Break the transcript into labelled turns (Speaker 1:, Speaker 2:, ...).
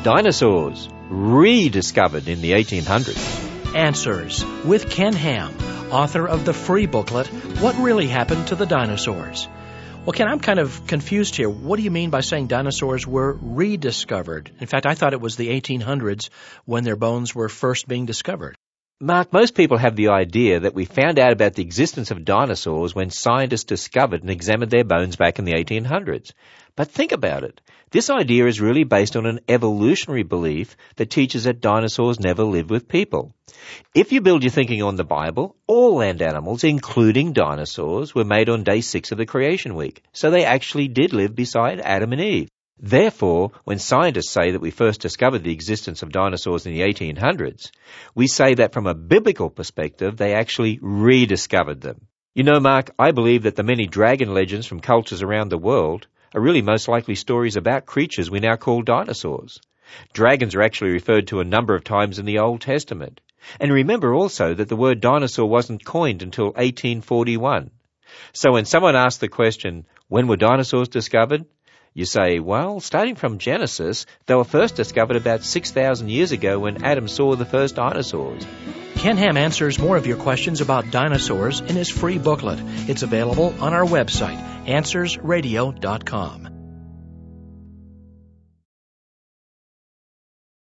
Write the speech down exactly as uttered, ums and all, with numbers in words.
Speaker 1: Dinosaurs, rediscovered in the eighteen hundreds.
Speaker 2: Answers with Ken Ham, author of the free booklet, What Really Happened to the Dinosaurs? Well, Ken, I'm kind of confused here. What do you mean by saying dinosaurs were rediscovered? In fact, I thought it was the eighteen hundreds when their bones were first being discovered.
Speaker 1: Mark, most people have the idea that we found out about the existence of dinosaurs when scientists discovered and examined their bones back in the eighteen hundreds. But think about it. This idea is really based on an evolutionary belief that teaches that dinosaurs never lived with people. If you build your thinking on the Bible, all land animals, including dinosaurs, were made on day six of the creation week, so they actually did live beside Adam and Eve. Therefore, when scientists say that we first discovered the existence of dinosaurs in the eighteen hundreds, we say that from a biblical perspective, they actually rediscovered them. You know, Mark, I believe that the many dragon legends from cultures around the world are really most likely stories about creatures we now call dinosaurs. Dragons are actually referred to a number of times in the Old Testament. And remember also that the word dinosaur wasn't coined until eighteen forty-one. So when someone asks the question, when were dinosaurs discovered? You say, well, starting from Genesis, they were first discovered about six thousand years ago when Adam saw the first dinosaurs.
Speaker 2: Ken Ham answers more of your questions about dinosaurs in his free booklet. It's available on our website, answers radio dot com.